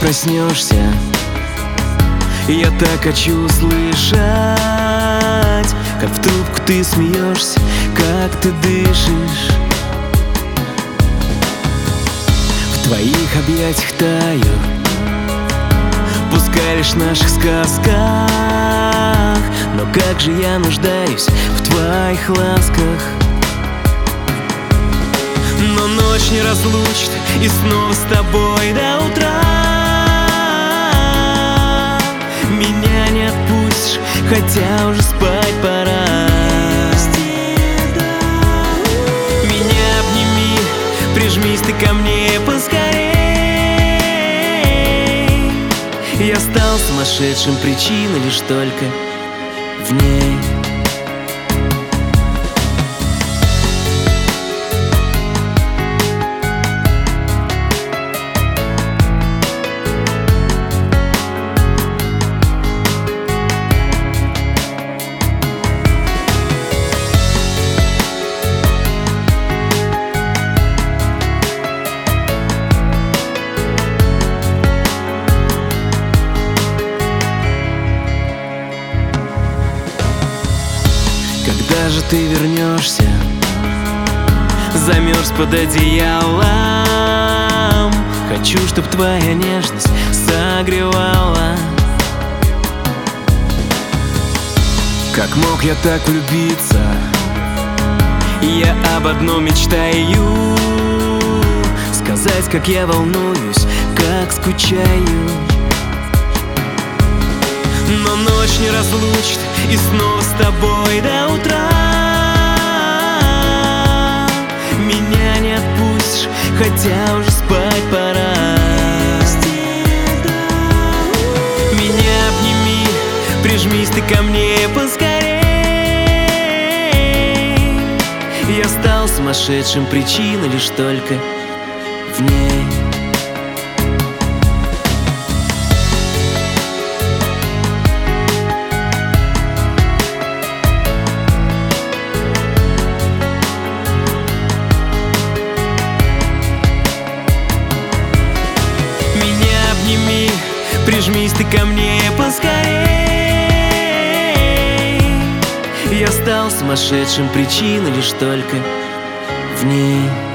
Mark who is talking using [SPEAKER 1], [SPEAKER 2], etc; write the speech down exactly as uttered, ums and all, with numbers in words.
[SPEAKER 1] проснешься, я так хочу услышать, как в трубку ты смеешься, как ты дышишь. В твоих объятиях таю, пускай лишь в наших сказках, но как же я нуждаюсь в твоих ласках. Но ночь не разлучит, и снова с тобой до утра. Меня не отпустишь, хотя уже спать пора. Меня обними, прижмись ты ко мне поскорей. Я стал сумасшедшим, причина лишь только в ней. Когда же ты вернешься? Замерз под одеялом. Хочу, чтоб твоя нежность согревала. Как мог я так влюбиться? Я об одном мечтаю: сказать, как я волнуюсь, как скучаю. Но ночь не разлучит, и снова с тобой до утра. Меня не отпустишь, хотя уже спать пора. Меня обними, прижмись ты ко мне поскорей. Я стал сумасшедшим, причина лишь только в ней. Прижмись ты ко мне поскорей. Я стал сумасшедшим, причина лишь только в ней.